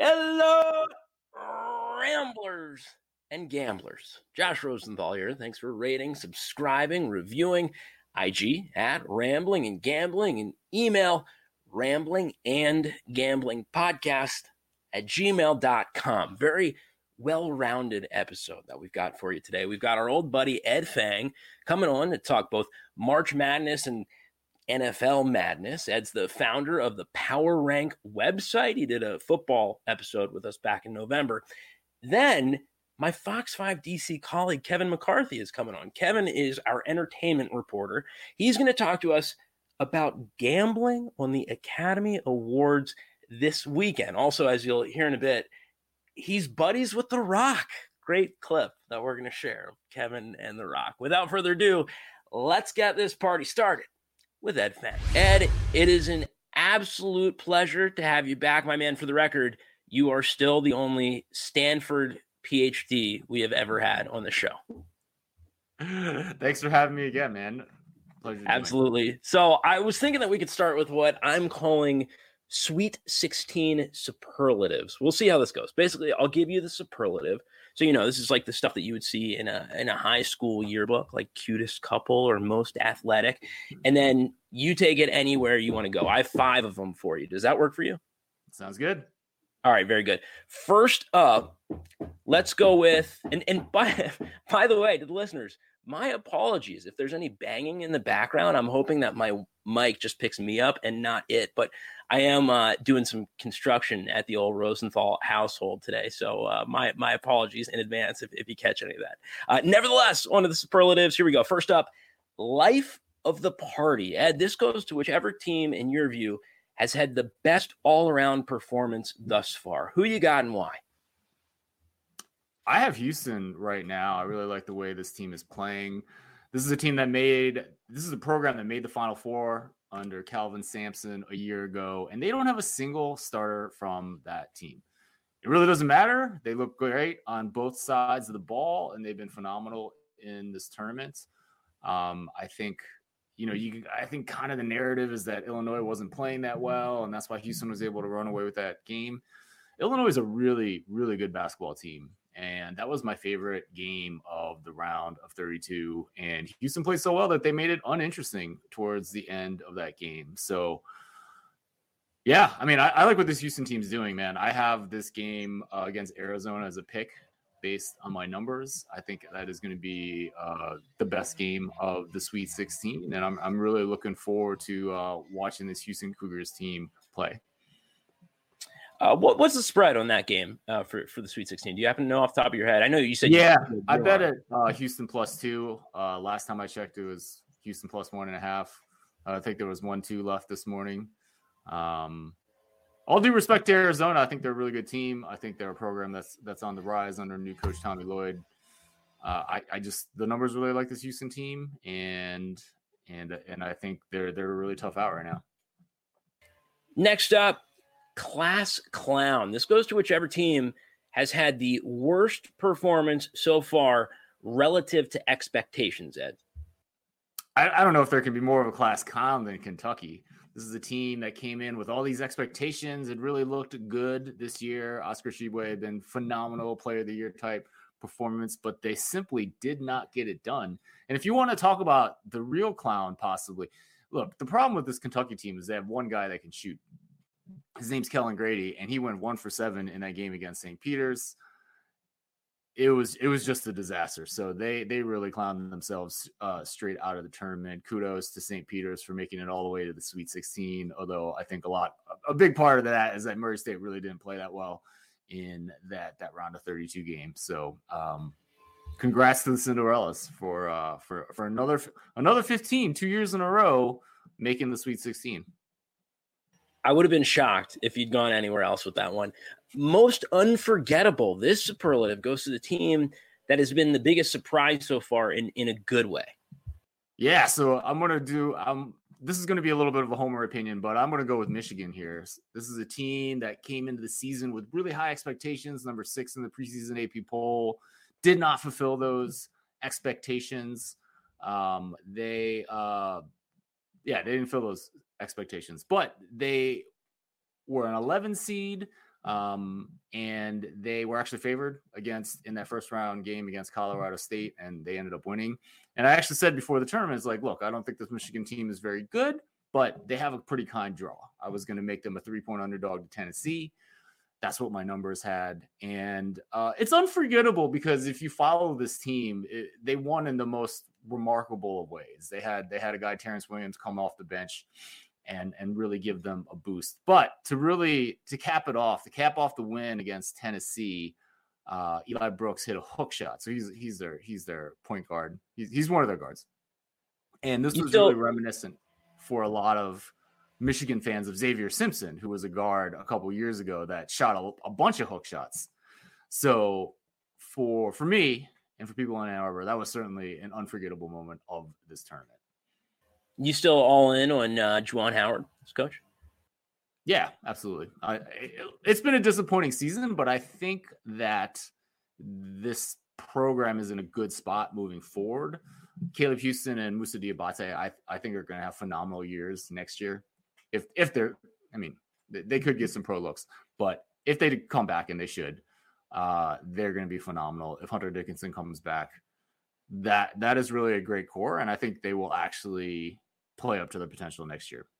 Hello, Ramblers and Gamblers. Josh Rosenthal here. Thanks for rating, subscribing, reviewing. IG at Rambling and Gambling, and email ramblingandgamblingpodcast@gmail.com. Very well-rounded episode that we've got for you today. We've got our old buddy Ed Fang coming on to talk both March Madness and NFL Madness. Ed's the founder of the Power Rank website. He did a football episode with us back in November. Then my Fox 5 DC colleague, Kevin McCarthy, is coming on. Kevin is our entertainment reporter. He's going to talk to us about gambling on the Academy Awards this weekend. Also, as you'll hear in a bit, he's buddies with The Rock. Great clip that we're going to share of Kevin and The Rock. Without further ado, let's get this party started with Ed Fang. Ed, it is an absolute pleasure to have you back, my man. For the record, you are still the only Stanford PhD we have ever had on the show. Thanks for having me again, man. Pleasure. Absolutely. So I was thinking that we could start with what I'm calling Sweet 16 superlatives. We'll see how this goes. Basically, I'll give you the superlative. So, this is like the stuff that you would see in a high school yearbook, like cutest couple or most athletic. And then you take it anywhere you want to go. I have 5 of them for you. Does that work for you? Sounds good. All right, very good. First up, let's go with, and by the way, to the listeners, my apologies if there's any banging in the background. I'm hoping that my mic just picks me up and not it, but I am doing some construction at the old Rosenthal household today, so my apologies in advance if you catch any of that. Nevertheless, on to the superlatives. Here we go. First up, life of the party. Ed, this goes to whichever team, in your view, has had the best all-around performance thus far. Who you got and why? I have Houston right now. I really like the way this team is playing. This is a program that made the Final Four under Calvin Sampson a year ago, and they don't have a single starter from that team. It really doesn't matter. They look great on both sides of the ball, and they've been phenomenal in this tournament. I think kind of the narrative is that Illinois wasn't playing that well, and that's why Houston was able to run away with that game. Illinois is a really, really good basketball team, and that was my favorite game of the round of 32. And Houston played so well that they made it uninteresting towards the end of that game. So, yeah, I like what this Houston team's doing, man. I have this game against Arizona as a pick based on my numbers. I think that is going to be the best game of the Sweet 16, and I'm really looking forward to watching this Houston Cougars team play. What's the spread on that game for the Sweet 16? Do you happen to know off the top of your head? I know you said I bet it Houston +2. Last time I checked, it was Houston +1.5. I think there was 1-2 left this morning. All due respect to Arizona, I think they're a really good team. I think they're a program that's on the rise under new coach Tommy Lloyd. The numbers really like this Houston team, and I think they're a really tough out right now. Next up, class clown. This goes to whichever team has had the worst performance so far relative to expectations, Ed. I don't know if there can be more of a class clown than Kentucky. This is a team that came in with all these expectations. It really looked good this year. Oscar Tshiebwe had been phenomenal, player of the year type performance, but they simply did not get it done. And if you want to talk about the real clown, possibly, look, the problem with this Kentucky team is they have one guy that can shoot. His name's Kellen Grady, and he went 1 for 7 in that game against St. Peter's. It was just a disaster. So they really clowned themselves straight out of the tournament. Kudos to St. Peter's for making it all the way to the Sweet 16. Although I think a big part of that is that Murray State really didn't play that well in that round of 32 game. So congrats to the Cinderellas for another 15, 2 years in a row, making the Sweet 16. I would have been shocked if you'd gone anywhere else with that one. Most unforgettable. This superlative goes to the team that has been the biggest surprise so far in a good way. Yeah, so I'm going to do this is going to be a little bit of a homer opinion, but I'm going to go with Michigan here. This is a team that came into the season with really high expectations, number 6 in the preseason AP poll, did not fulfill those expectations. They didn't fill those expectations, but they were an 11 seed. And they were actually favored in that first round game against Colorado State, and they ended up winning. And I actually said before the tournament, it's like, look, I don't think this Michigan team is very good, but they have a pretty kind draw. I was going to make them a 3-point underdog to Tennessee. That's what my numbers had. And it's unforgettable because if you follow this team, they won in the most remarkable of ways. They had a guy, Terrence Williams, come off the bench and really give them a boost. But to cap off the win against Tennessee, Eli Brooks hit a hook shot. So he's their point guard. He's one of their guards. And this was really reminiscent for a lot of Michigan fans of Xavier Simpson, who was a guard a couple years ago that shot a bunch of hook shots. So for me and for people in Ann Arbor, that was certainly an unforgettable moment of this tournament. You still all in on Juwan Howard as coach? Yeah, absolutely. It's been a disappointing season, but I think that this program is in a good spot moving forward. Caleb Houston and Moussa Diabate, I think are going to have phenomenal years next year. If they're, I mean, they could get some pro looks, but if they come back, and they should, they're going to be phenomenal. If Hunter Dickinson comes back, that is really a great core, and I think they will actually play up to their potential next year.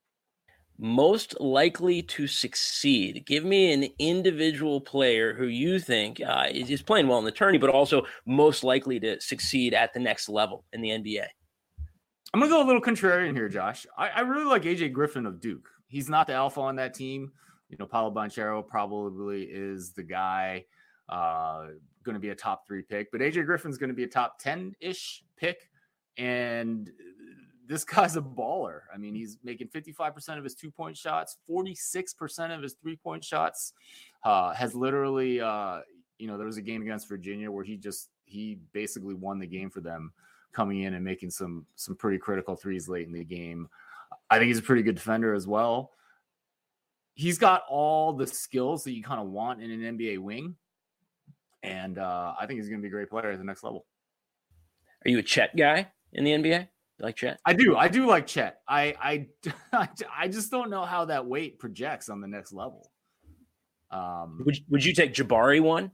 Most likely to succeed. Give me an individual player who you think is playing well in the tourney, but also most likely to succeed at the next level in the NBA. I'm going to go a little contrarian here, Josh. I really like AJ Griffin of Duke. He's not the alpha on that team. Paolo Banchero probably is the guy going to be a top 3 pick, but AJ Griffin's going to be a top 10-ish pick. And this guy's a baller. I mean, he's making 55% of his 2-point shots, 46% of his 3-point shots. Has literally, there was a game against Virginia where he basically won the game for them, coming in and making some pretty critical threes late in the game. I think he's a pretty good defender as well. He's got all the skills that you kind of want in an NBA wing. And I think he's going to be a great player at the next level. Are you a Chet guy in the NBA? You like Chet? I do like Chet. I just don't know how that weight projects on the next level. Would you take Jabari 1?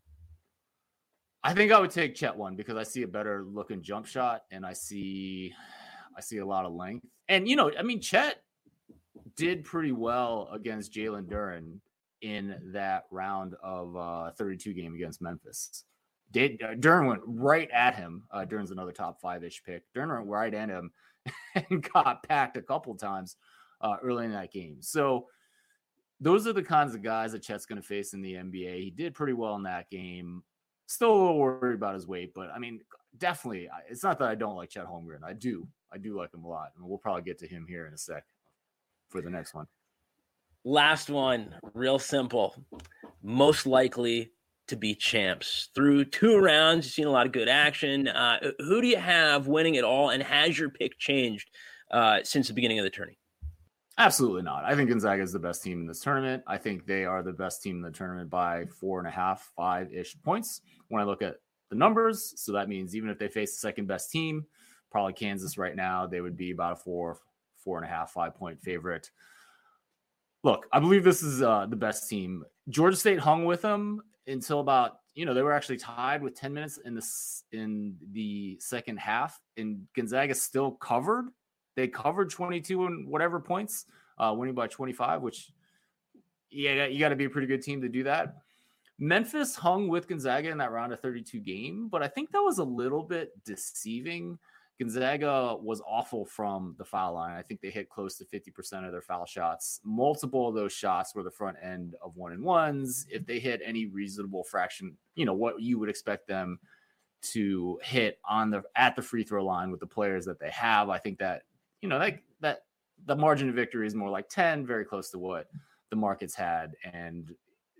I think I would take Chet 1 because I see a better looking jump shot, and I see a lot of length. And Chet did pretty well against Jalen Duren in that round of 32 game against Memphis. Duren went right at him. Duren's another top 5-ish pick. Duren went right at him and got packed a couple times early in that game. So those are the kinds of guys that Chet's going to face in the NBA. He did pretty well in that game. Still a little worried about his weight, but I mean, definitely, it's not that I don't like Chet Holmgren. I do like him a lot, and we'll probably get to him here in a sec for the next one. Last one, real simple. Most likely to be champs. Through 2 rounds, you've seen a lot of good action. Who do you have winning it all, and has your pick changed since the beginning of the tourney? Absolutely not. I think Gonzaga is the best team in this tournament. I think they are the best team in the tournament by 4.5, 5-ish points when I look at the numbers. So that means even if they face the second best team, probably Kansas right now, they would be about a 4.5, 5-point favorite. Look, I believe this is the best team. Georgia State hung with them until about, they were actually tied with 10 minutes in the second half, and Gonzaga still covered. They covered 22 and whatever points, winning by 25, which, you got to be a pretty good team to do that. Memphis hung with Gonzaga in that round of 32 game, but I think that was a little bit deceiving. Gonzaga was awful from the foul line. I think they hit close to 50% of their foul shots. Multiple of those shots were the front end of 1-and-1s. If they hit any reasonable fraction, what you would expect them to hit at the free throw line with the players that they have, I think that, that the margin of victory is more like 10, very close to what the markets had. And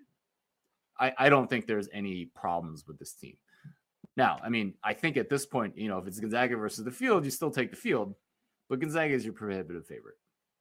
I don't think there's any problems with this team. Now, I mean, I think at this point, if it's Gonzaga versus the field, you still take the field, but Gonzaga is your prohibitive favorite.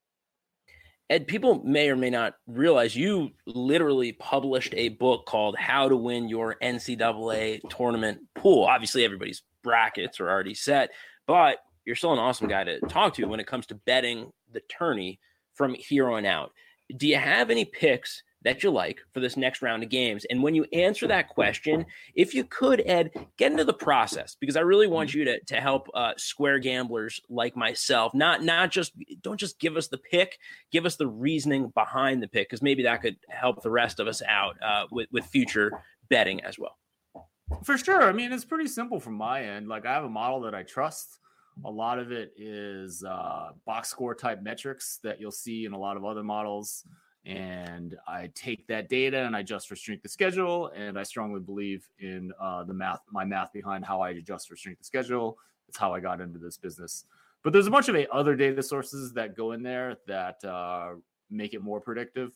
Ed, people may or may not realize you literally published a book called How to Win Your NCAA Tournament Pool. Obviously, everybody's brackets are already set, but you're still an awesome guy to talk to when it comes to betting the tourney from here on out. Do you have any picks that you like for this next round of games? And when you answer that question, if you could, Ed, get into the process, because I really want you to help square gamblers like myself. Don't just give us the pick, give us the reasoning behind the pick, because maybe that could help the rest of us out with future betting as well. For sure. I mean, it's pretty simple from my end. Like, I have a model that I trust. A lot of it is box score type metrics that you'll see in a lot of other models. And I take that data and I adjust for strength of schedule. And I strongly believe in my math behind how I adjust for strength of schedule. It's how I got into this business. But there's a bunch of other data sources that go in there that make it more predictive.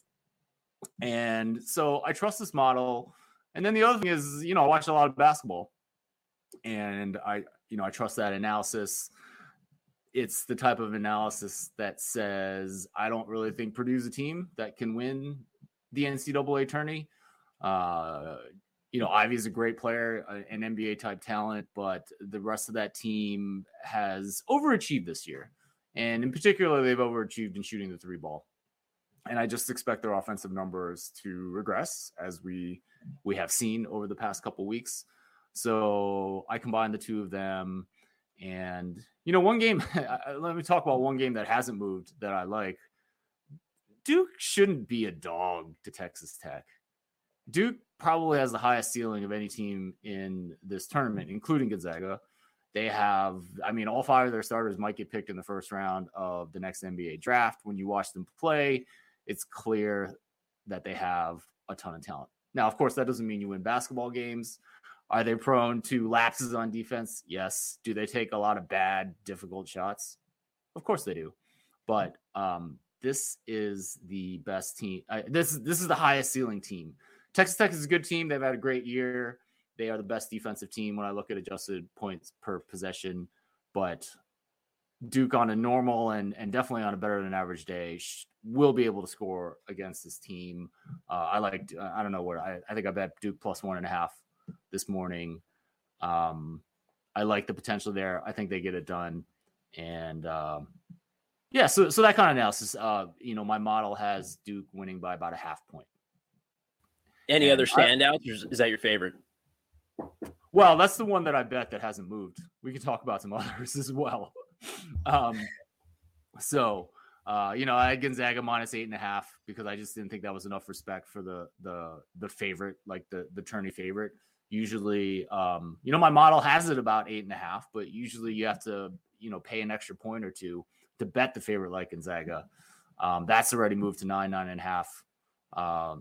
And so I trust this model. And then the other thing is, I watch a lot of basketball, and I trust that analysis. It's the type of analysis that says, I don't really think Purdue's a team that can win the NCAA tourney. Ivy's a great player, an NBA type talent, but the rest of that team has overachieved this year. And in particular, they've overachieved in shooting the three ball. And I just expect their offensive numbers to regress, as we have seen over the past couple weeks. So I combine the two of them. And, one game, let me talk about one game that hasn't moved that I like. Duke shouldn't be a dog to Texas Tech. Duke probably has the highest ceiling of any team in this tournament, including Gonzaga. They have, all 5 of their starters might get picked in the first round of the next NBA draft. When you watch them play, it's clear that they have a ton of talent. Now, of course, that doesn't mean you win basketball games. Are they prone to lapses on defense? Yes. Do they take a lot of bad, difficult shots? Of course they do. But this is the best team. This is the highest ceiling team. Texas Tech is a good team. They've had a great year. They are the best defensive team when I look at adjusted points per possession. But Duke on a normal and definitely on a better than average day will be able to score against this team. I think I bet Duke plus 1.5 this morning. I like the potential there. I think they get it done. And so that kind of analysis, my model has Duke winning by about a half point. Any other standouts, or is that your favorite? Well, that's the one that I bet that hasn't moved. We can talk about some others as well. I had Gonzaga minus 8.5 because I just didn't think that was enough respect for the favorite, like the tourney favorite. Usually, my model has it about 8.5, but usually you have to, pay an extra point or two to bet the favorite like Gonzaga. That's already moved to 9.5.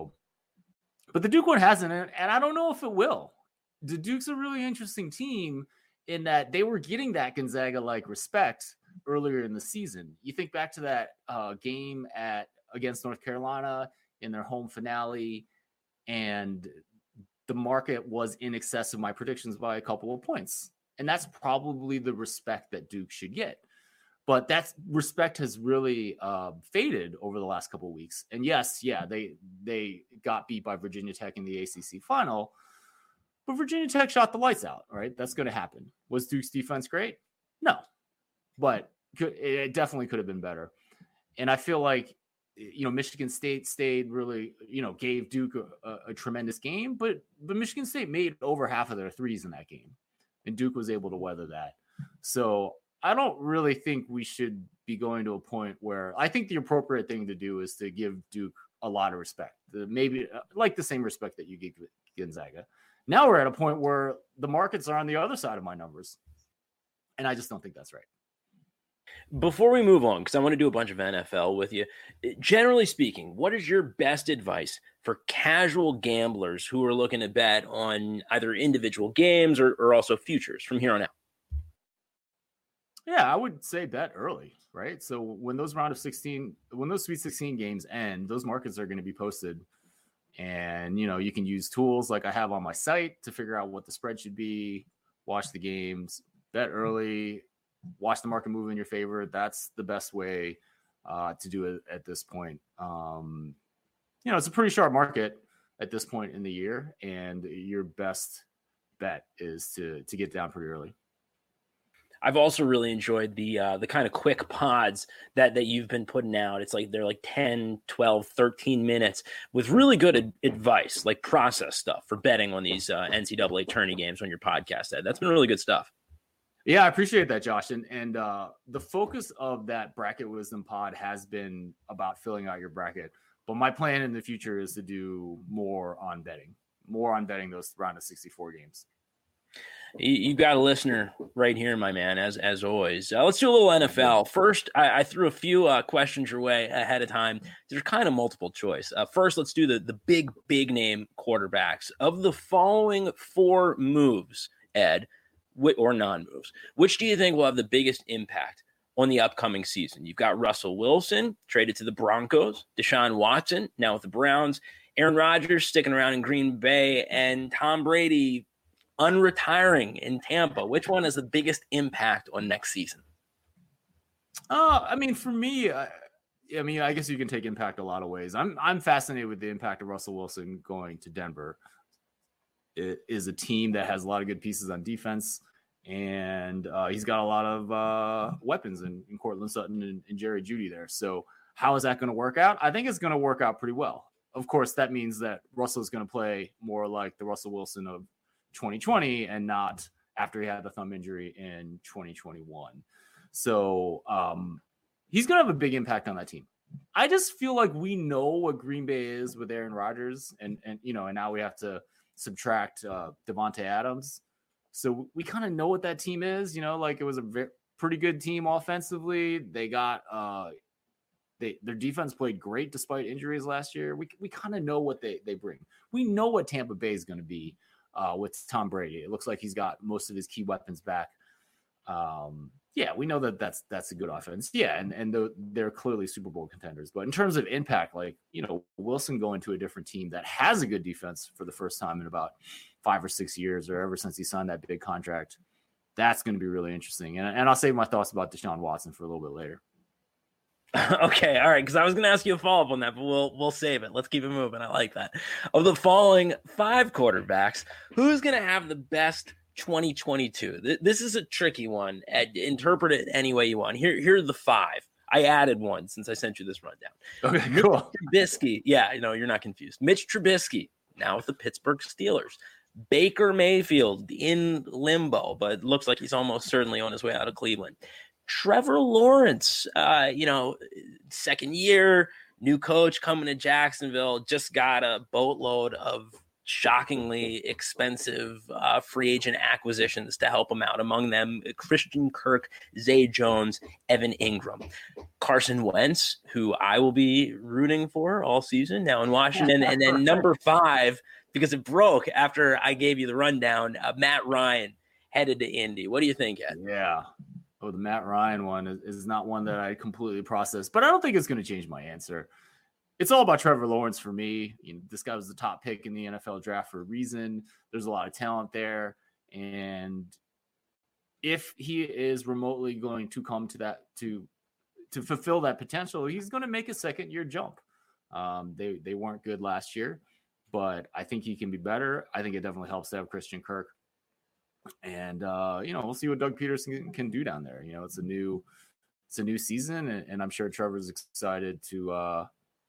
But the Duke one hasn't, and I don't know if it will. The Duke's a really interesting team in that they were getting that Gonzaga-like respect earlier in the season. You think back to that game against North Carolina in their home finale, and the market was in excess of my predictions by a couple of points. And that's probably the respect that Duke should get. But that respect has really faded over the last couple of weeks. And yes, they got beat by Virginia Tech in the ACC final, but Virginia Tech shot the lights out, right? That's going to happen. Was Duke's defense great? No, but it definitely could have been better. And I feel like, Michigan State stayed really, gave Duke a tremendous game, but Michigan State made over half of their threes in that game, and Duke was able to weather that. So I don't really think we should be going to a point where I think the appropriate thing to do is to give Duke a lot of respect, maybe like the same respect that you give Gonzaga. Now we're at a point where the markets are on the other side of my numbers, and I just don't think that's right. Before we move on, because I want to do a bunch of NFL with you, generally speaking, what is your best advice for casual gamblers who are looking to bet on either individual games or also futures from here on out? Yeah, I would say bet early, right? So when those Sweet 16 games end, those markets are going to be posted. And, you can use tools like I have on my site to figure out what the spread should be, watch the games, bet early, watch the market move in your favor. That's the best way to do it at this point. It's a pretty sharp market at this point in the year, and your best bet is to get down pretty early. I've also really enjoyed the kind of quick pods that you've been putting out. It's like they're like 10, 12, 13 minutes with really good advice, like process stuff for betting on these NCAA tourney games on your podcast, Ed. That's been really good stuff. Yeah, I appreciate that, Josh. And the focus of that Bracket Wisdom pod has been about filling out your bracket. But my plan in the future is to do more on betting those round of 64 games. You got a listener right here, my man, as always. Let's do a little NFL. First, I threw a few questions your way ahead of time. They're kind of multiple choice. First, let's do the big name quarterbacks. Of the following 4 moves, Ed, or non-moves, which do you think will have the biggest impact on the upcoming season? You've got Russell Wilson traded to the Broncos, Deshaun Watson now with the Browns, Aaron Rodgers sticking around in Green Bay, and Tom Brady unretiring in Tampa. Which one has the biggest impact on next season? I mean, for me, I guess you can take impact a lot of ways. I'm fascinated with the impact of Russell Wilson going to Denver. It is a team that has a lot of good pieces on defense, and he's got a lot of weapons in Courtland Sutton and Jerry Jeudy there. So how is that going to work out? I think it's going to work out pretty well. Of course, that means that Russell is going to play more like the Russell Wilson of 2020 and not after he had the thumb injury in 2021. So he's going to have a big impact on that team. I just feel like we know what Green Bay is with Aaron Rodgers, and now we have to subtract Devontae Adams. So we kind of know what that team is, like it was a pretty good team offensively. They got their defense played great despite injuries last year. We kind of know what they bring. We know what Tampa Bay is going to be with Tom Brady. It looks like he's got most of his key weapons back. Yeah, we know that's a good offense. Yeah, and they're clearly Super Bowl contenders. But in terms of impact, Wilson going to a different team that has a good defense for the first time in about 5 or 6 years, or ever since he signed that big contract, that's going to be really interesting. And I'll save my thoughts about Deshaun Watson for a little bit later. Okay, all right, because I was going to ask you a follow-up on that, but we'll save it. Let's keep it moving. I like that. Of the following 5 quarterbacks, who's going to have the best 2022? This is a tricky one. Interpret it any way you want. Here are the 5. I added one since I sent you this rundown. Okay, cool. Trubisky. Yeah, you're not confused. Mitch Trubisky, now with the Pittsburgh Steelers. Baker Mayfield in limbo, but looks like he's almost certainly on his way out of Cleveland. Trevor Lawrence, second year, new coach coming to Jacksonville, just got a boatload of shockingly expensive free agent acquisitions to help him out. Among them, Christian Kirk, Zay Jones, Evan Ingram. Carson Wentz, who I will be rooting for all season now in Washington. And then number 5, because it broke after I gave you the rundown, Matt Ryan headed to Indy. What do you think, Ed? Yeah. Oh, the Matt Ryan one is not one that I completely processed, but I don't think it's going to change my answer. It's all about Trevor Lawrence for me. This guy was the top pick in the NFL draft for a reason. There's a lot of talent there. And if he is remotely going to come to that, to fulfill that potential, he's going to make a second-year jump. They weren't good last year, but I think he can be better. I think it definitely helps to have Christian Kirk. And we'll see what Doug Peterson can do down there. It's a new season, and I'm sure Trevor's excited to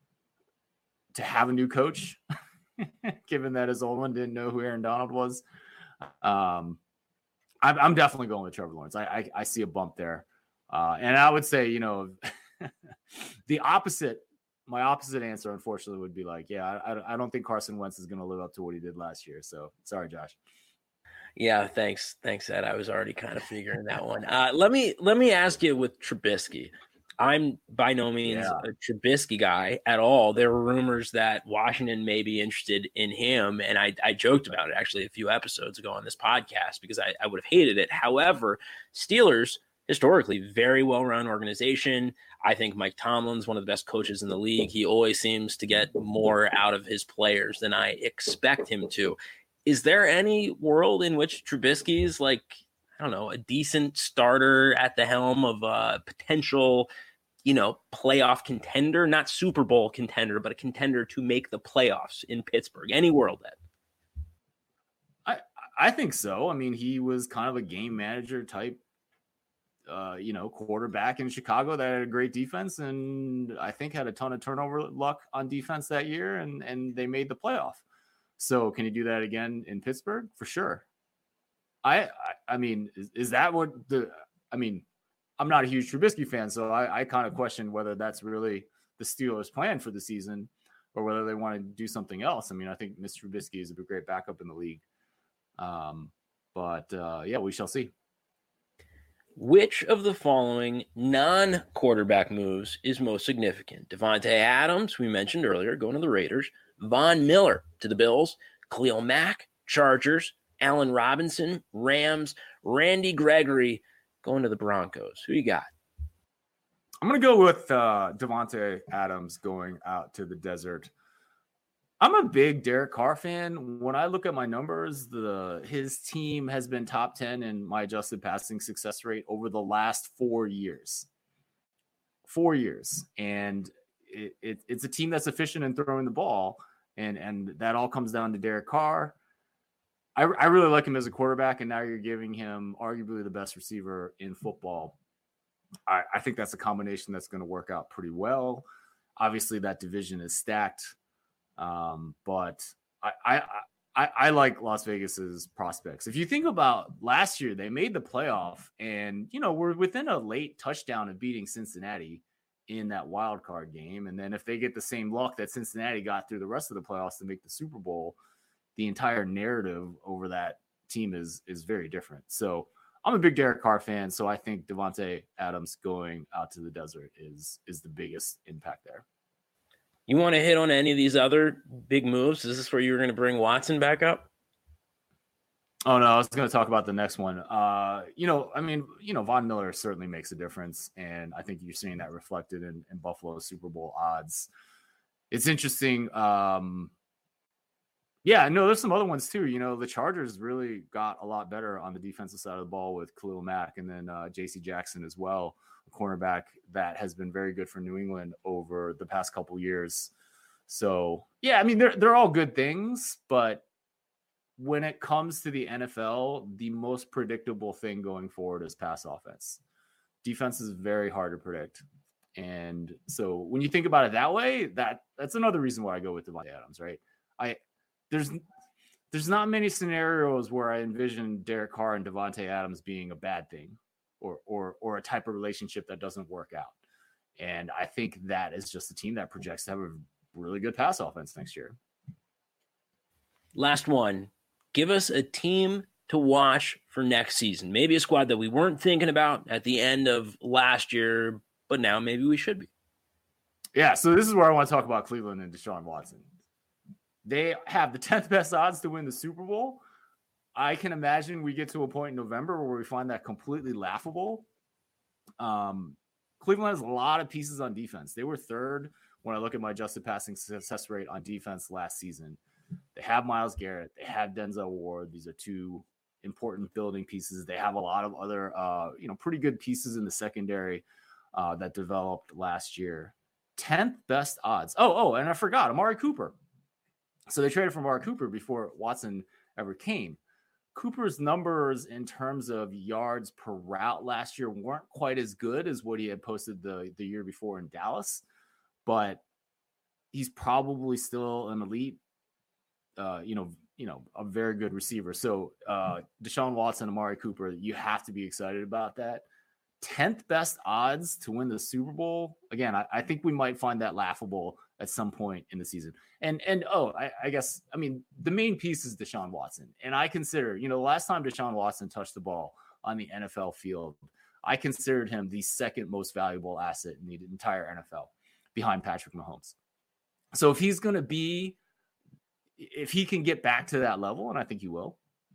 have a new coach, given that his old one didn't know who Aaron Donald was. I'm definitely going with Trevor Lawrence. I see a bump there, and I would say the opposite. My opposite answer, unfortunately, would be I don't think Carson Wentz is going to live up to what he did last year. So sorry, Josh. Yeah, thanks, Ed. I was already kind of figuring that one. Let me ask you with Trubisky. I'm by no means a Trubisky guy at all. There were rumors that Washington may be interested in him, and I joked about it actually a few episodes ago on this podcast because I would have hated it. However, Steelers, historically, very well-run organization. I think Mike Tomlin's one of the best coaches in the league. He always seems to get more out of his players than I expect him to. Is there any world in which Trubisky is a decent starter at the helm of a potential, playoff contender, not Super Bowl contender, but a contender to make the playoffs in Pittsburgh? Any world that? I think so. I mean, he was kind of a game manager type quarterback in Chicago that had a great defense and I think had a ton of turnover luck on defense that year, and they made the playoff. So can you do that again in Pittsburgh? For sure. I mean, is that what I'm not a huge Trubisky fan, so I kind of question whether that's really the Steelers' plan for the season or whether they want to do something else. I mean, I think Mr. Trubisky is a great backup in the league. But we shall see. Which of the following non-quarterback moves is most significant? Devontae Adams, we mentioned earlier, going to the Raiders. Von Miller to the Bills. Khalil Mack, Chargers. Allen Robinson, Rams. Randy Gregory going to the Broncos. Who you got? I'm going to go with Devontae Adams going out to the desert. I'm a big Derek Carr fan. When I look at my numbers, his team has been top 10 in my adjusted passing success rate over the last 4 years. 4 years. And it's a team that's efficient in throwing the ball. And that all comes down to Derek Carr. I really like him as a quarterback, and now you're giving him arguably the best receiver in football. I think that's a combination that's going to work out pretty well. Obviously, that division is stacked. But I like Las Vegas's prospects. If you think about last year, they made the playoff and, we're within a late touchdown of beating Cincinnati in that wild card game. And then if they get the same luck that Cincinnati got through the rest of the playoffs to make the Super Bowl, the entire narrative over that team is very different. So I'm a big Derek Carr fan. So I think Devontae Adams going out to the desert is the biggest impact there. You want to hit on any of these other big moves? Is this where you were going to bring Watson back up? Oh, no, I was going to talk about the next one. Von Miller certainly makes a difference, and I think you're seeing that reflected in Buffalo's Super Bowl odds. It's interesting. There's some other ones too. The Chargers really got a lot better on the defensive side of the ball with Khalil Mack and then J.C. Jackson as well, a cornerback that has been very good for New England over the past couple years. So, they're all good things, but when it comes to the NFL, the most predictable thing going forward is pass offense. Defense is very hard to predict. And so when you think about it that way, that's another reason why I go with Devontae Adams, right? There's not many scenarios where I envision Derek Carr and Devontae Adams being a bad thing or a type of relationship that doesn't work out. And I think that is just a team that projects to have a really good pass offense next year. Last one. Give us a team to watch for next season. Maybe a squad that we weren't thinking about at the end of last year, but now maybe we should be. Yeah, so this is where I want to talk about Cleveland and Deshaun Watson. They have the 10th best odds to win the Super Bowl. I can imagine we get to a point in November where we find that completely laughable. Cleveland has a lot of pieces on defense. They were third when I look at my adjusted passing success rate on defense last season. They have Myles Garrett. They have Denzel Ward. These are two important building pieces. They have a lot of other, pretty good pieces in the secondary that developed last year. 10th best odds. Oh, and I forgot Amari Cooper. So they traded for Amari Cooper before Watson ever came. Cooper's numbers in terms of yards per route last year weren't quite as good as what he had posted the year before in Dallas, but he's probably still an elite, a very good receiver. So Deshaun Watson, Amari Cooper, you have to be excited about that. 10th best odds to win the Super Bowl. Again, I think we might find that laughable at some point in the season. I guess the main piece is Deshaun Watson. And I consider, the last time Deshaun Watson touched the ball on the NFL field, I considered him the second most valuable asset in the entire NFL behind Patrick Mahomes. So if he can get back to that level, and I think he will,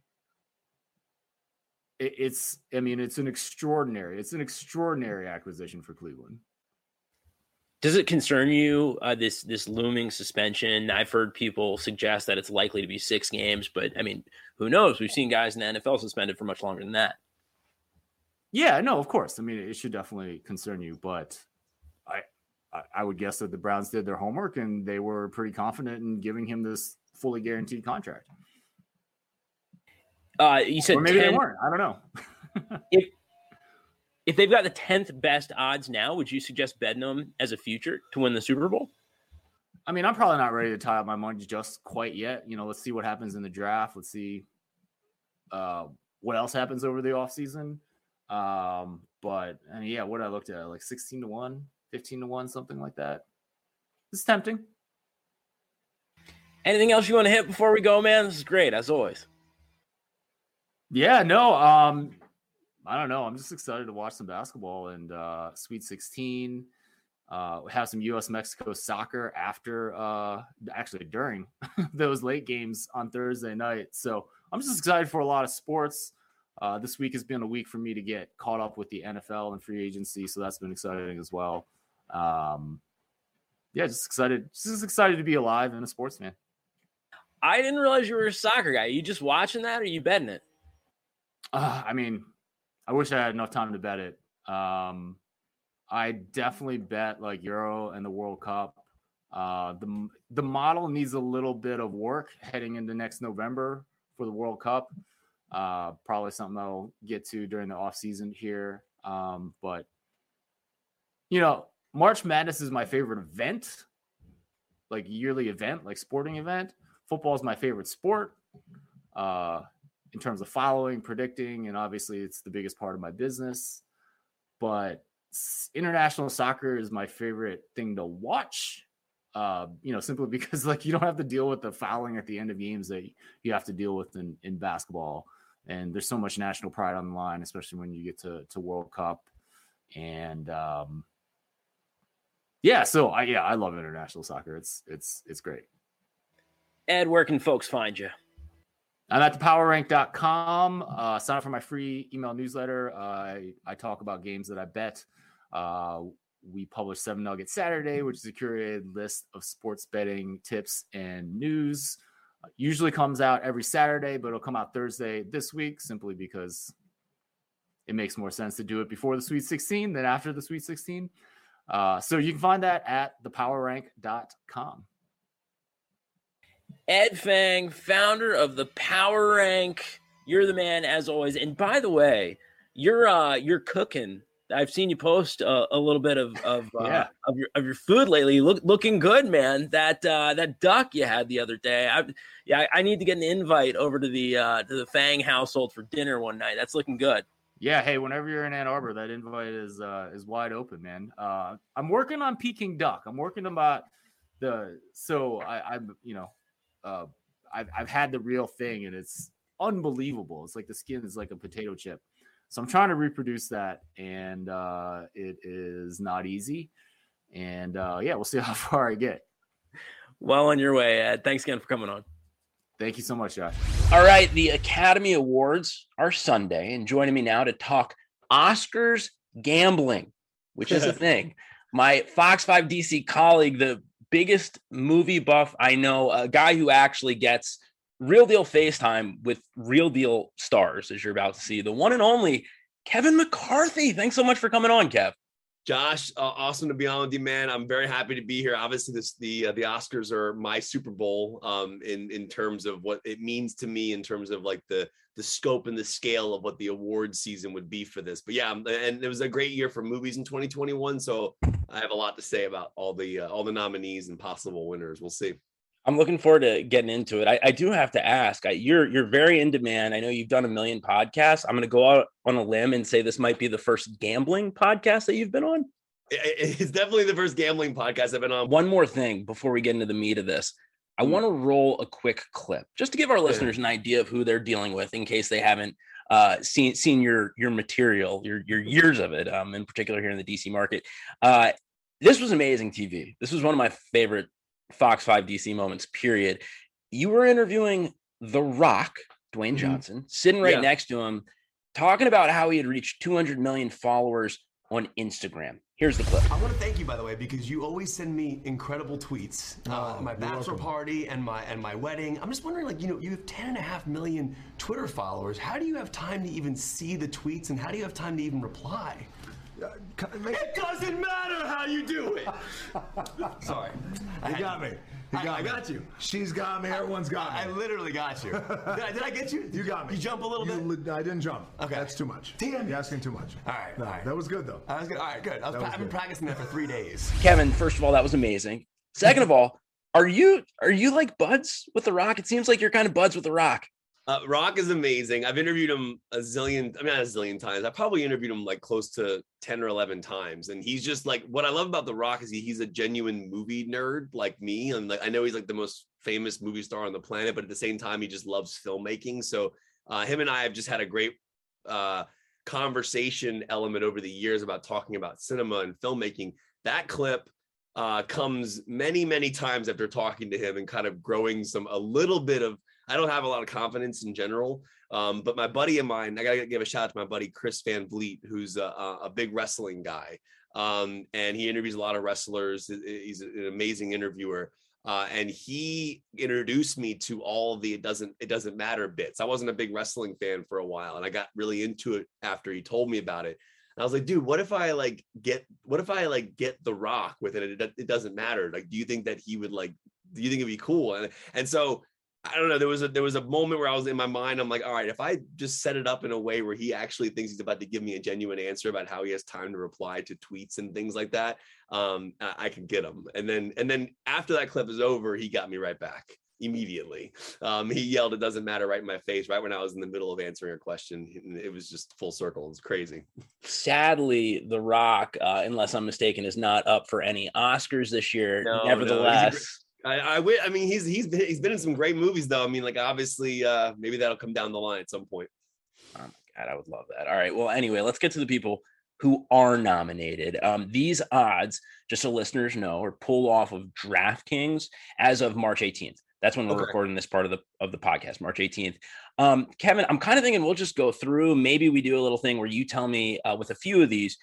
it's an extraordinary acquisition for Cleveland. Does it concern you, this looming suspension? I've heard people suggest that it's likely to be 6 games, but who knows? We've seen guys in the NFL suspended for much longer than that. Yeah, no, of course. It should definitely concern you, but I would guess that the Browns did their homework and they were pretty confident in giving him this fully guaranteed contract. You said, or maybe 10, they weren't. I don't know. If they've got the 10th best odds now, would you suggest betting them as a future to win the Super Bowl? I mean, I'm probably not ready to tie up my money just quite yet. Let's see what happens in the draft. Let's see what else happens over the offseason. But yeah, what I looked at, like 16-1, 15-1, something like that. It's tempting. Anything else you want to hit before we go, man? This is great, as always. Yeah, no. I don't know. I'm just excited to watch some basketball and Sweet 16. Have some U.S.-Mexico soccer after, actually during those late games on Thursday night. So I'm just excited for a lot of sports. This week has been a week for me to get caught up with the NFL and free agency, so that's been exciting as well. Yeah, just excited to be alive and a sports fan. I didn't realize you were a soccer guy. Are you just watching that, or are you betting it? I mean, I wish I had enough time to bet it. I definitely bet like Euro and the World Cup. The model needs a little bit of work heading into next November for the World Cup. Probably something I'll get to during the off season here. But March Madness is my favorite event, like yearly event, like sporting event. Football is my favorite sport in terms of following, predicting, and obviously it's the biggest part of my business. But international soccer is my favorite thing to watch, simply because like you don't have to deal with the fouling at the end of games that you have to deal with in basketball. And there's so much national pride on the line, especially when you get to World Cup. And I love international soccer. It's great. Ed, where can folks find you? I'm at thepowerrank.com. Sign up for my free email newsletter. I talk about games that I bet. We publish 7 Nuggets Saturday, which is a curated list of sports betting tips and news. Usually comes out every Saturday, but it'll come out Thursday this week simply because it makes more sense to do it before the Sweet 16 than after the Sweet 16. So you can find that at thepowerrank.com. Ed Fang, founder of the Power Rank. You're the man, as always. And by the way, you're cooking. I've seen you post a little bit of your food lately. Looking good, man. That duck you had the other day. I need to get an invite over to the Fang household for dinner one night. That's looking good. Yeah, hey, whenever you're in Ann Arbor, that invite is wide open, man. I'm working on Peking duck. I'm working about I've had the real thing, and it's unbelievable. It's like the skin is like a potato chip. So I'm trying to reproduce that, and it is not easy. And we'll see how far I get. Well on your way, Ed. Thanks again for coming on. Thank you so much, Josh. All right, the Academy Awards are Sunday, and joining me now to talk Oscars gambling, which is a thing. My Fox 5 DC colleague, the biggest movie buff I know, a guy who actually gets real deal FaceTime with real deal stars, as you're about to see, the one and only Kevin McCarthy. Thanks so much for coming on, Kev. Josh, awesome to be on with you, man. I'm very happy to be here. Obviously, the Oscars are my Super Bowl in terms of what it means to me, in terms of like the scope and the scale of what the award season would be for this. But yeah, and it was a great year for movies in 2021. So I have a lot to say about all the nominees and possible winners. We'll see. I'm looking forward to getting into it. I do have to ask, you're very in demand. I know you've done a million podcasts. I'm going to go out on a limb and say this might be the first gambling podcast that you've been on. It's definitely the first gambling podcast I've been on. One more thing before we get into the meat of this. I want to roll a quick clip just to give our listeners an idea of who they're dealing with in case they haven't seen your material, your years of it, in particular here in the DC market. This was amazing TV. This was one of my favorite Fox 5 DC moments, period. You were interviewing The Rock, Dwayne Johnson, sitting right next to him, talking about how he had reached 200 million followers on Instagram. Here's the clip. I want to thank you, by the way, because you always send me incredible tweets. My bachelor party and my wedding. I'm just wondering, you have 10.5 million Twitter followers. How do you have time to even see the tweets, and how do you have time to even reply? It doesn't matter how you do it. Sorry. You got me. I got you. She's got me. Everyone's got me. I literally got you. Did I get you? You got me. You jump a little bit? I didn't jump. Okay. That's too much. Damn. You're asking too much. All right. No, all right. that was good, though. That was good. All right, good. I've been practicing that for 3 days. Kevin, first of all, that was amazing. Second of all, are you like buds with The Rock? It seems like you're kind of buds with The Rock. Rock is amazing. I've interviewed him not a zillion times. I probably interviewed him like close to 10 or 11 times. And he's just like, what I love about The Rock is he's a genuine movie nerd like me. And like, I know he's like the most famous movie star on the planet, but at the same time, he just loves filmmaking. So him and I have just had a great conversation element over the years about talking about cinema and filmmaking. That clip comes many, many times after talking to him and kind of growing a little bit of, I don't have a lot of confidence in general, but my buddy of mine, I gotta give a shout out to my buddy, Chris Van Vliet, who's a big wrestling guy. And he interviews a lot of wrestlers. He's an amazing interviewer. And he introduced me to all the it doesn't matter bits. I wasn't a big wrestling fan for a while, and I got really into it after he told me about it. And I was like, dude, what if I get The Rock with it? It doesn't matter. Like, do you think that he would do you think it'd be cool? And so I don't know. There was a moment where I was in my mind. I'm like, all right, if I just set it up in a way where he actually thinks he's about to give me a genuine answer about how he has time to reply to tweets and things like that, I can get him. And then after that clip is over, he got me right back immediately. He yelled, "It doesn't matter," right in my face, right when I was in the middle of answering a question. It was just full circle. It was crazy. Sadly, The Rock, unless I'm mistaken, is not up for any Oscars this year. No, Nevertheless. I mean, he's been in some great movies though. I mean, like obviously, maybe that'll come down the line at some point. Oh my God, I would love that. All right. Well, anyway, let's get to the people who are nominated. These odds, just so listeners know, are pulled off of DraftKings as of March 18th. That's when we're recording this part of the podcast, March 18th. Kevin, I'm kind of thinking we'll just go through. Maybe we do a little thing where you tell me with a few of these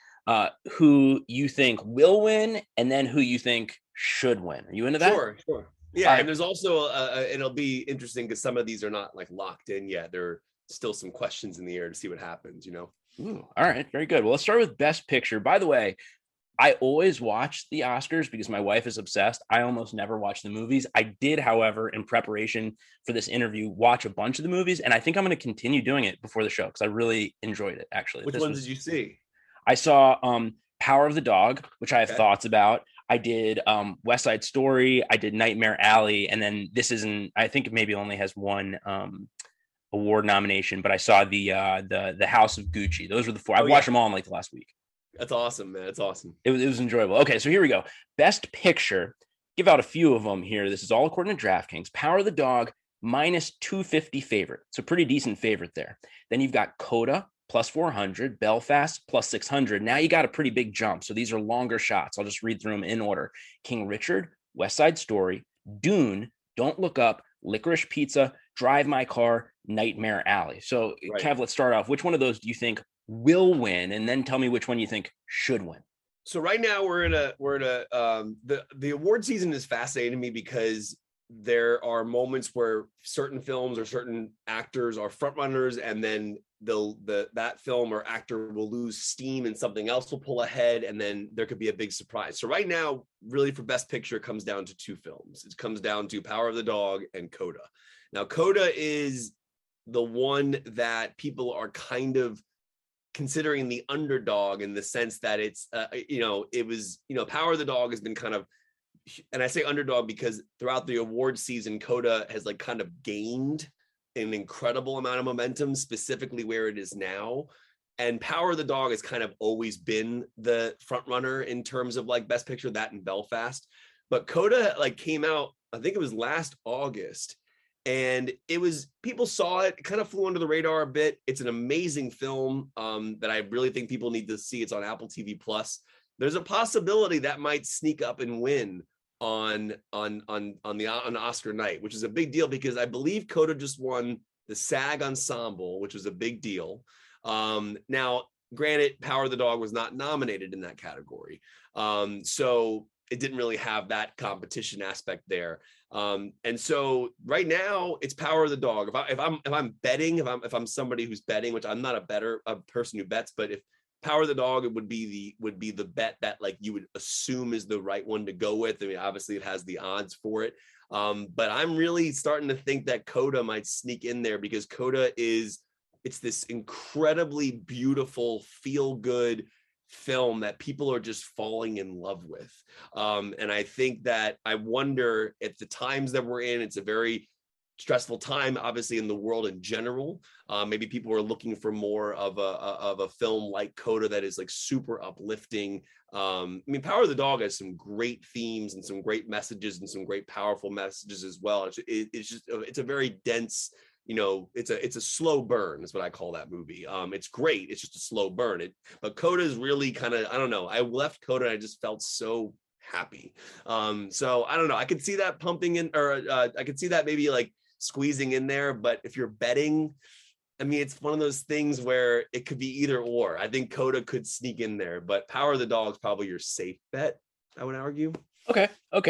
who you think will win and then who you think should win. Are you into that? Sure. Yeah, and there's also it'll be interesting because some of these are not like locked in yet. There are still some questions in the air to see what happens, you know. Ooh, all right, very good. Well, let's start with Best Picture. By the way, I always watch the Oscars because my wife is obsessed. I almost never watch the movies. I did, however, in preparation for this interview, watch a bunch of the movies, and I think I'm going to continue doing it before the show because I really enjoyed it, actually. Which ones did you see? I saw Power of the Dog, which I have thoughts about. I did West Side Story. I did Nightmare Alley. And then I think it maybe only has one award nomination, but I saw the House of Gucci. Those were the four. I watched them all in like the last week. That's awesome, man. It's awesome. It was enjoyable. Okay, so here we go. Best Picture. Give out a few of them here. This is all according to DraftKings. Power of the Dog, minus 250 favorite. So pretty decent favorite there. Then you've got Coda, plus 400, Belfast, plus 600. Now you got a pretty big jump. So these are longer shots. I'll just read through them in order. King Richard, West Side Story, Dune, Don't Look Up, Licorice Pizza, Drive My Car, Nightmare Alley. So Kev, let's start off. Which one of those do you think will win? And then tell me which one you think should win. So right now the award season is fascinating to me because there are moments where certain films or certain actors are frontrunners, and then that film or actor will lose steam and something else will pull ahead, and then there could be a big surprise. So right now, really for Best Picture, it comes down to two films. It comes down to Power of the Dog and Coda. Now, Coda is the one that people are kind of considering the underdog in the sense that it's, Power of the Dog has been kind of, and I say underdog because throughout the award season, Coda has like kind of gained an incredible amount of momentum, specifically where it is now. And Power of the Dog has kind of always been the front runner in terms of like Best Picture, that and Belfast. But Coda like came out, I think it was last August. And people saw it kind of flew under the radar a bit. It's an amazing film that I really think people need to see. It's on Apple TV Plus. There's a possibility that might sneak up and win on Oscar night, which is a big deal because I believe Coda just won the SAG Ensemble, which was a big deal. Now, granted, Power of the Dog was not nominated in that category, so it didn't really have that competition aspect there. And so right now it's Power of the Dog. If I'm betting, if I'm somebody who's betting, which I'm not a person who bets, but if Power of the Dog, it would be the bet that like you would assume is the right one to go with. I mean, obviously it has the odds for it. But I'm really starting to think that Coda might sneak in there, because Coda it's this incredibly beautiful, feel good film that people are just falling in love with. And I think that, I wonder, at the times that we're in, it's a very stressful time, obviously, in the world in general. Maybe people are looking for more of a film like Coda that is like super uplifting. I mean, Power of the Dog has some great themes and some great messages and some great powerful messages as well. It's a very dense, it's a slow burn is what I call that movie. It's great. It's just a slow burn. But Coda is really kind of, I don't know. I left Coda and I just felt so happy. So I don't know. I could see that pumping in, or I could see that maybe like squeezing in there. But if you're betting, I mean, it's one of those things where it could be either or. I think Coda could sneak in there, but Power of the Dog is probably your safe bet, I would argue. Okay.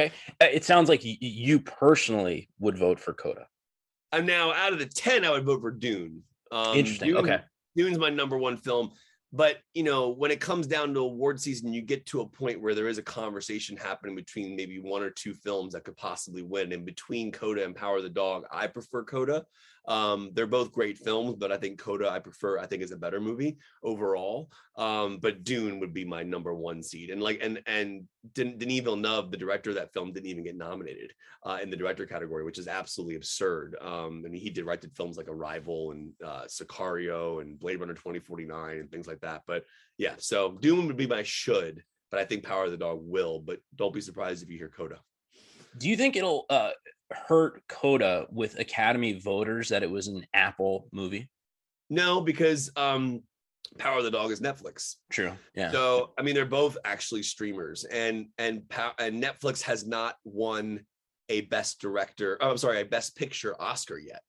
It sounds like you personally would vote for Coda. And now, out of the 10, I would vote for Dune. Interesting. Okay. Dune's my number one film. But, when it comes down to award season, you get to a point where there is a conversation happening between maybe one or two films that could possibly win. And between Coda and Power of the Dog, I prefer Coda. They're both great films, but I think Coda I think is a better movie overall. But Dune would be my number one seed. And Denis Villeneuve, the director of that film, didn't even get nominated in the director category, which is absolutely absurd. And he directed films like Arrival and Sicario and Blade Runner 2049 and things like that. But yeah, so Dune would be my should, but I think Power of the Dog will. But don't be surprised if you hear Coda. Do you think it'll hurt Coda with Academy voters that it was an Apple movie? No, because Power of the Dog is Netflix. True. Yeah. So I mean, they're both actually streamers, and Netflix has not won a Best Picture Oscar yet.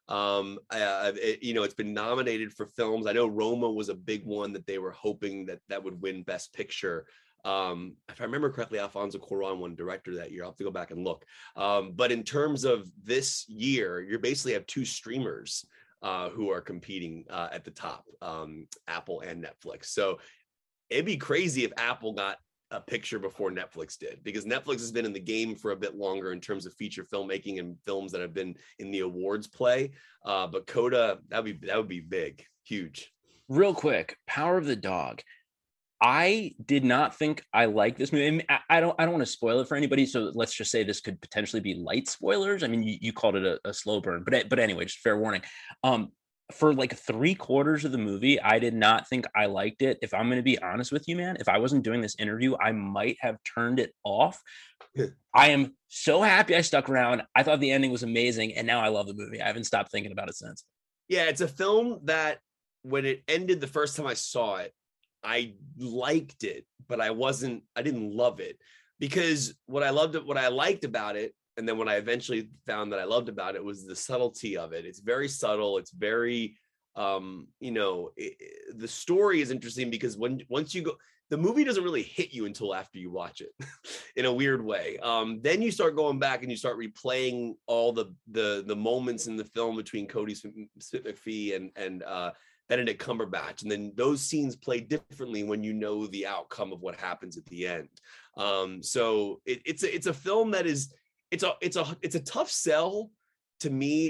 It's been nominated for films. I know Roma was a big one that they were hoping that would win Best Picture. If I remember correctly, Alfonso Cuarón won director that year. I'll have to go back and look. But in terms of this year, you basically have two streamers who are competing at the top, Apple and Netflix. So it'd be crazy if Apple got a picture before Netflix did, because Netflix has been in the game for a bit longer in terms of feature filmmaking and films that have been in the awards play. But Coda, that would be big, huge. Real quick, Power of the Dog. I did not think I liked this movie. I don't want to spoil it for anybody, so let's just say this could potentially be light spoilers. I mean, you called it a slow burn, but anyway, just fair warning. For like 3/4 of the movie, I did not think I liked it. If I'm going to be honest with you, man, if I wasn't doing this interview, I might have turned it off. I am so happy I stuck around. I thought the ending was amazing, and now I love the movie. I haven't stopped thinking about it since. Yeah, it's a film that when it ended the first time I saw it, I liked it, but I didn't love it, because what I liked about it, and then what I eventually found that I loved about it, was the subtlety of it. It's very subtle. It's very, the story is interesting, because once you go, the movie doesn't really hit you until after you watch it in a weird way. Then you start going back and you start replaying all the moments in the film between Cody Smith-McPhee and Benedict Cumberbatch, and then those scenes play differently when you know the outcome of what happens at the end. So it's a film that is it's a tough sell to me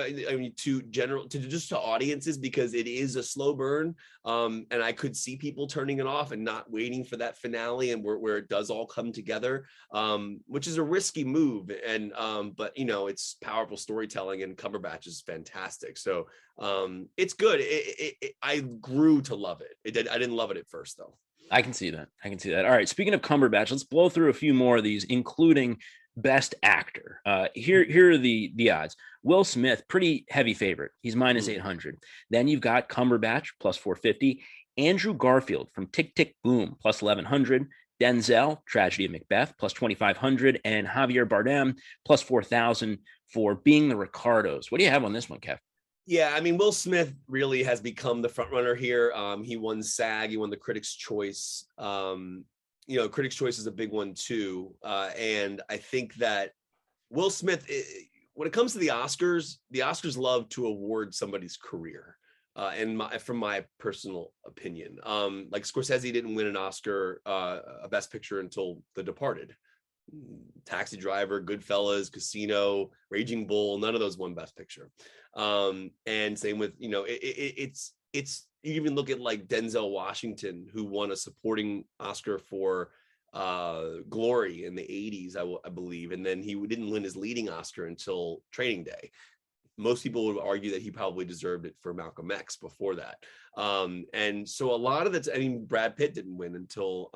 to audiences, because it is a slow burn, and I could see people turning it off and not waiting for that finale and where it does all come together, which is a risky move, and but it's powerful storytelling, and Cumberbatch is fantastic, so it's good. I grew to love it. I didn't love it at first, though. I can see that. All right, speaking of Cumberbatch, let's blow through a few more of these, including Best Actor. Here are the odds. Will Smith, pretty heavy favorite. He's minus 800. Then you've got Cumberbatch plus 450. Andrew Garfield from Tick, Tick, Boom plus 1100. Denzel, Tragedy of Macbeth plus 2500. And Javier Bardem plus 4000 for Being the Ricardos. What do you have on this one, Kev? Yeah, I mean, Will Smith really has become the front runner here. He won SAG. He won the Critics' Choice. Critics' Choice is a big one too. And I think that Will Smith, when it comes to the Oscars love to award somebody's career. From my personal opinion, like Scorsese didn't win an Oscar, a Best Picture, until The Departed. Taxi Driver, Goodfellas, Casino, Raging Bull, none of those won Best Picture. And same with, it's you even look at like Denzel Washington, who won a supporting Oscar for Glory in the 80s, I believe, and then he didn't win his leading Oscar until Training Day. Most people would argue that he probably deserved it for Malcolm X before that. And so a lot of that's, I mean, Brad Pitt didn't win until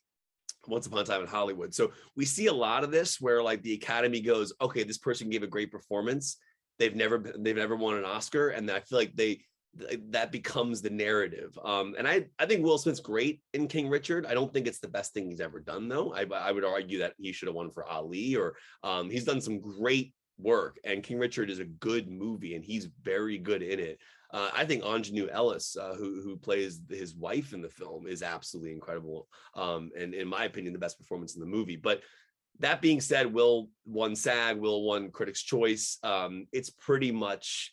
Once Upon a Time in Hollywood. So we see a lot of this where like the Academy goes, okay, this person gave a great performance. They've never won an Oscar. And I feel like that becomes the narrative. And I think Will Smith's great in King Richard. I don't think it's the best thing he's ever done, though. I would argue that he should have won for Ali, or he's done some great work, and King Richard is a good movie and he's very good in it. I think Anjanou Ellis, who plays his wife in the film, is absolutely incredible, and in my opinion the best performance in the movie. But that being said, Will won SAG, Will won Critics' Choice. That's pretty much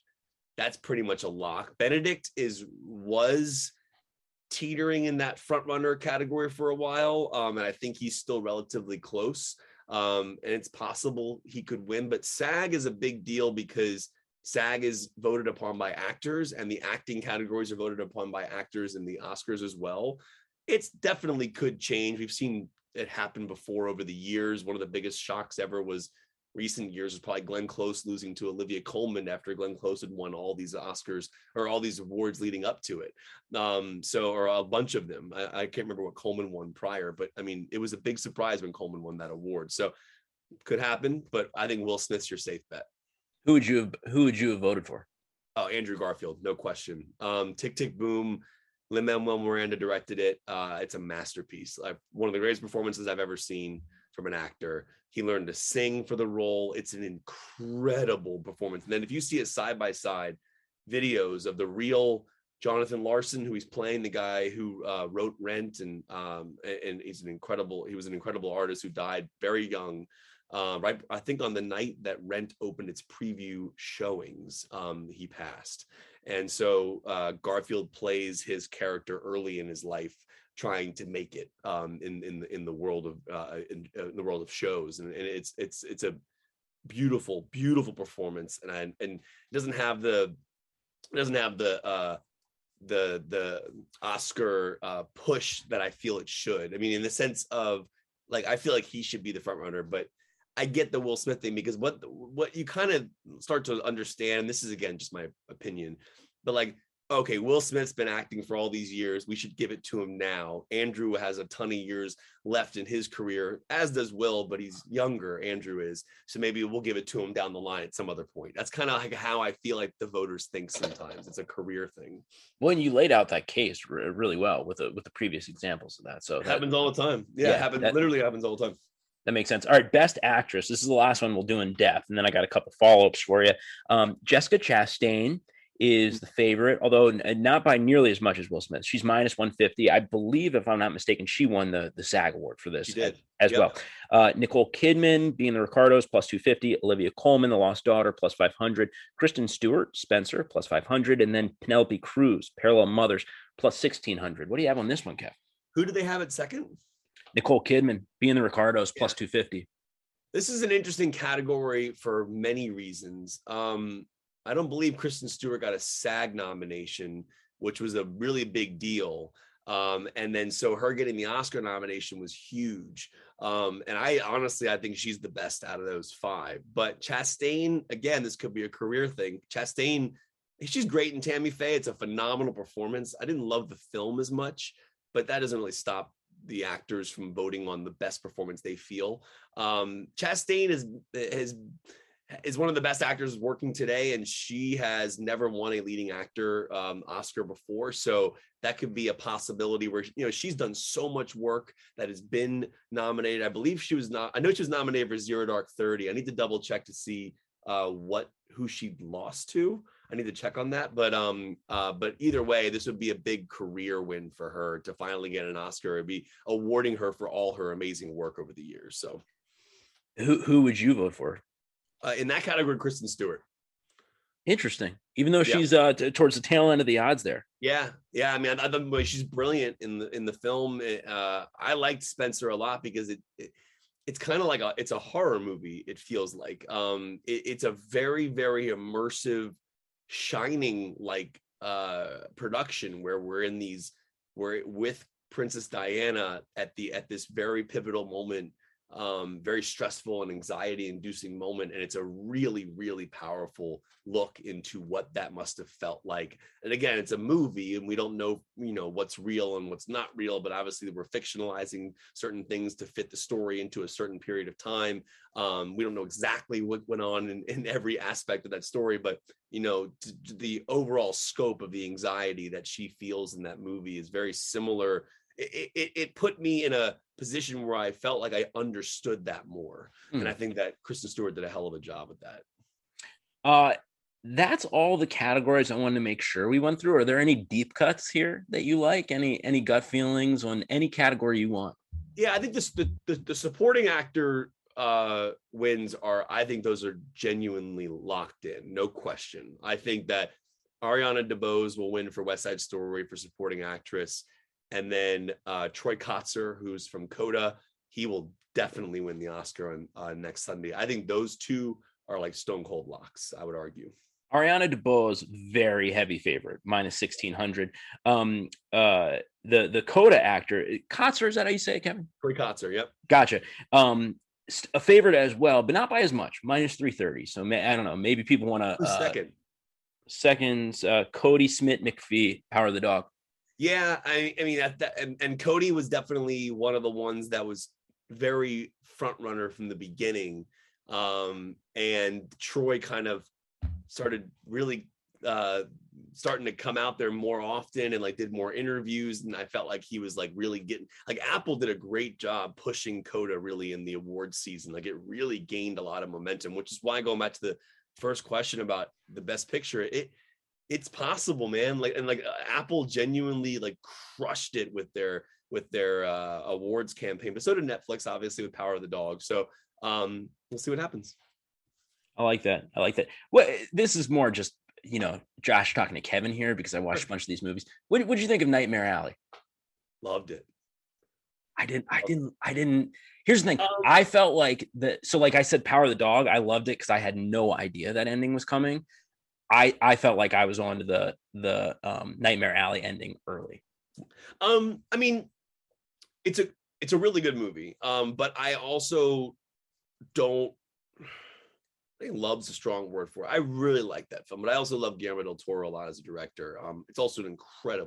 a lock. Benedict was teetering in that front runner category for a while, and I think he's still relatively close. And it's possible he could win, but SAG is a big deal because SAG is voted upon by actors, and the acting categories are voted upon by actors in the Oscars as well. It's definitely could change. We've seen it happen before over the years. One of the biggest shocks ever was recent years was probably Glenn Close losing to Olivia Colman after Glenn Close had won all these Oscars or all these awards leading up to it. Or a bunch of them. I can't remember what Colman won prior, but I mean, it was a big surprise when Colman won that award. So could happen, but I think Will Smith's your safe bet. Who would you have voted for? Oh, Andrew Garfield, no question. Tick, Tick, Boom. Lin-Manuel Miranda directed it. It's a masterpiece. One of the greatest performances I've ever seen from an actor. He learned to sing for the role. It's an incredible performance. And then if you see it side by side, videos of the real Jonathan Larson, who he's playing, the guy who wrote Rent, and he was an incredible artist who died very young. Right, I think on the night that Rent opened its preview showings, he passed. And so Garfield plays his character early in his life, trying to make it in the world of shows, and it's a beautiful performance, and it doesn't have the Oscar push that I feel it should. I mean, in the sense of like, I feel like he should be the front runner, but I get the Will Smith thing, because what you kind of start to understand, and this is again just my opinion, but like, okay, Will Smith's been acting for all these years. We should give it to him now. Andrew has a ton of years left in his career, as does Will, but he's younger, Andrew is. So maybe we'll give it to him down the line at some other point. That's kind of like how I feel like the voters think sometimes. It's a career thing. Well, and you laid out that case really well with the previous examples of that. So it happens all the time. Yeah, it happens. Literally happens all the time. That makes sense. All right, Best Actress. This is the last one we'll do in depth, and then I got a couple follow-ups for you. Jessica Chastain is the favorite, although not by nearly as much as Will Smith. She's minus 150. I believe, if I'm not mistaken, she won the SAG award for this as well. Nicole Kidman, being the Ricardos, plus 250. Olivia Colman, The Lost Daughter, plus 500. Kristen Stewart, Spencer, plus 500. And then Penelope Cruz, Parallel Mothers, plus 1,600. What do you have on this one, Kev? Who do they have at second? Nicole Kidman, being the Ricardos, plus 250. This is an interesting category for many reasons. I don't believe Kristen Stewart got a SAG nomination, which was a really big deal. And then so her getting the Oscar nomination was huge. And I think she's the best out of those five. But Chastain, again, this could be a career thing. Chastain, she's great in Tammy Faye. It's a phenomenal performance. I didn't love the film as much, but that doesn't really stop the actors from voting on the best performance they feel. Chastain is one of the best actors working today, and she has never won a leading actor Oscar before. So that could be a possibility where, she's done so much work that has been nominated. I believe she was I know she was nominated for Zero Dark 30. I need to double check to see who she lost to. I need to check on that. But either way, this would be a big career win for her to finally get an Oscar. It'd be awarding her for all her amazing work over the years. So who would you vote for? In that category, Kristen Stewart. Interesting. Even though she's towards the tail end of the odds there. Yeah. I mean, I thought she's brilliant in the film. I liked Spencer a lot because it's kind of like it's a horror movie. It feels like it's a very, very immersive, Shining like production where we're with Princess Diana at this very pivotal moment, very stressful and anxiety inducing moment. And it's a really, really powerful look into what that must have felt like. And again, it's a movie and we don't know, what's real and what's not real, but obviously we're fictionalizing certain things to fit the story into a certain period of time. We don't know exactly what went on in every aspect of that story, but the overall scope of the anxiety that she feels in that movie is very similar. It put me in a position where I felt like I understood that more. And I think that Kristen Stewart did a hell of a job with that. That's all the categories I wanted to make sure we went through. Are there any deep cuts here that you like? Any gut feelings on any category you want? Yeah, I think the supporting actor wins I think those are genuinely locked in, no question. I think that Ariana DeBose will win for West Side Story for supporting actress. And then Troy Kotsur, who's from Coda, he will definitely win the Oscar on next Sunday. I think those two are like stone cold locks, I would argue. Ariana DeBose, very heavy favorite, minus 1,600. The Coda actor, Kotsur, is that how you say it, Kevin? Troy Kotsur, yep. Gotcha. A favorite as well, but not by as much, minus 330. So I don't know, maybe people want to... Seconds, Cody Smith-McPhee, Power of the Dog. Yeah, I mean, and Cody was definitely one of the ones that was very front runner from the beginning, and Troy kind of started really starting to come out there more often and like did more interviews, and I felt like he was like really getting, like, Apple did a great job pushing Coda really in the awards season. Like it really gained a lot of momentum, which is why, going back to the first question about the best picture, it's possible, man. Apple genuinely like crushed it with their awards campaign, but so did Netflix, obviously, with Power of the Dog. So we'll see what happens. I like that. Well, this is more just, Josh talking to Kevin here because I watched a bunch of these movies. What did you think of Nightmare Alley? Loved it. I didn't. Here's the thing. I felt like so like I said, Power of the Dog, I loved it because I had no idea that ending was coming. I felt like I was on to the Nightmare Alley ending early. I mean, it's a really good movie. But I also don't. I think love's a strong word for it. I really like that film, but I also love Guillermo del Toro a lot as a director. It's also an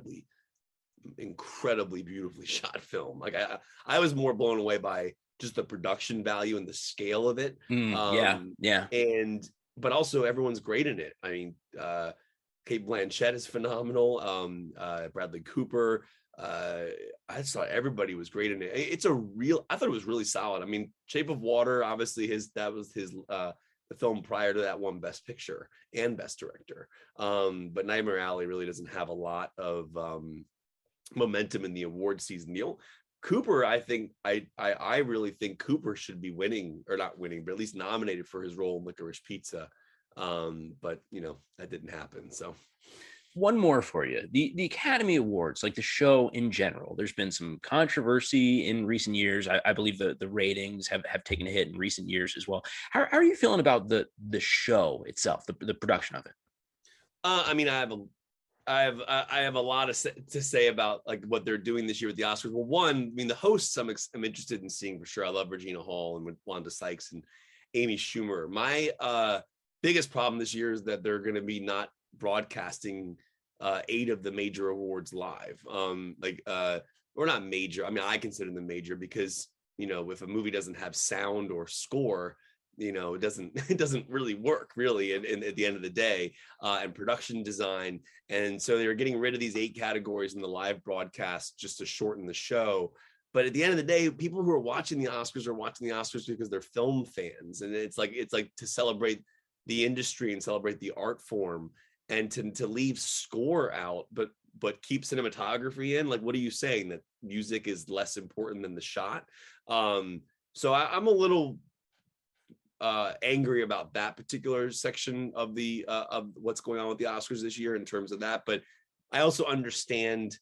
incredibly beautifully shot film. Like I was more blown away by just the production value and the scale of it. Yeah. But also everyone's great in it. I mean, Cate Blanchett is phenomenal. Bradley Cooper. I just thought everybody was great in it. I thought it was really solid. I mean, Shape of Water, obviously that was his the film prior to that won Best Picture and Best Director. But Nightmare Alley really doesn't have a lot of momentum in the award season. Cooper, I think I really think Cooper should be winning, or not winning, but at least nominated for his role in Licorice Pizza. But that didn't happen. So one more for you. The Academy Awards, like the show in general, there's been some controversy in recent years. I believe the ratings have taken a hit in recent years as well. How are you feeling about the show itself, the production of it? I mean, I have a lot to say about like what they're doing this year with the Oscars. Well, one, I mean, the hosts I'm interested in seeing for sure. I love Regina Hall and Wanda Sykes and Amy Schumer. My biggest problem this year is that they're going to be not broadcasting 8 of the major awards live. Or not major. I mean, I consider them major because if a movie doesn't have sound or score, it doesn't really work really in at the end of the day, and production design. And so they're getting rid of these 8 categories in the live broadcast just to shorten the show. But at the end of the day, people who are watching the Oscars are watching the Oscars because they're film fans. And it's like to celebrate the industry and celebrate the art form, and to leave score out, but keep cinematography in. Like, what are you saying, that music is less important than the shot? So I'm a little angry about that particular section of of what's going on with the Oscars this year in terms of that. But I also understand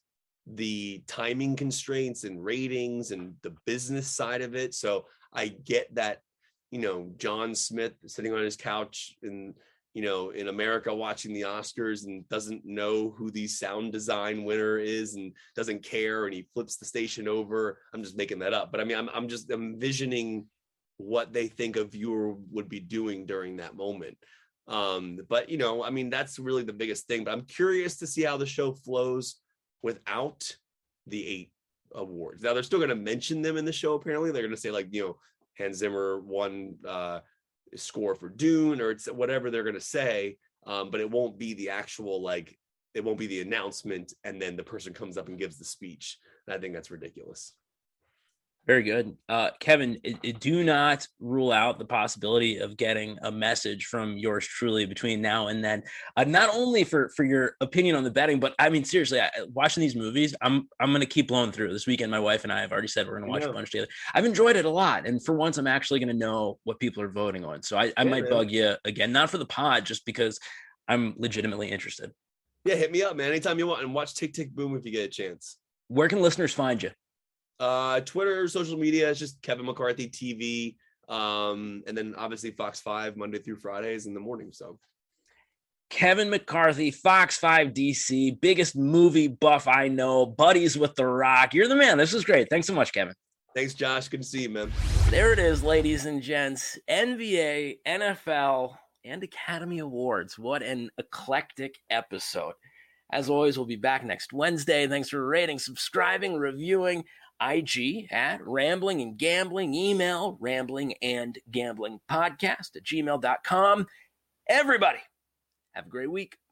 the timing constraints and ratings and the business side of it. So I get that, John Smith sitting on his couch in America watching the Oscars and doesn't know who the sound design winner is and doesn't care, and he flips the station over. I'm just making that up, but I mean, I'm just envisioning what they think a viewer would be doing during that moment. But I mean, that's really the biggest thing. But I'm curious to see how the show flows without the 8 awards. Now they're still going to mention them in the show. Apparently, they're going to say Hans Zimmer won score for Dune, or it's whatever they're going to say. But it won't be the actual it won't be the announcement and then the person comes up and gives the speech. And I think that's ridiculous. Very good. Kevin, do not rule out the possibility of getting a message from yours truly between now and then. Not only for your opinion on the betting, but I mean, seriously, watching these movies, I'm going to keep blowing through. This weekend, my wife and I have already said we're going to watch a bunch together. I've enjoyed it a lot. And for once, I'm actually going to know what people are voting on. So I might bug you again, not for the pod, just because I'm legitimately interested. Yeah, hit me up, man. Anytime you want, and watch Tick, Tick, Boom if you get a chance. Where can listeners find you? Twitter, social media is just Kevin McCarthy TV. And then obviously Fox 5 Monday through Fridays in the morning. So Kevin McCarthy, Fox 5 DC, biggest movie buff I know, buddies with The Rock. You're the man. This is great. Thanks so much, Kevin. Thanks, Josh. Good to see you, man. There it is, ladies and gents. NBA, NFL, and Academy Awards. What an eclectic episode. As always, we'll be back next Wednesday. Thanks for rating, subscribing, reviewing. IG at Rambling and Gambling, email ramblingandgamblingpodcast@gmail.com. Everybody, have a great week.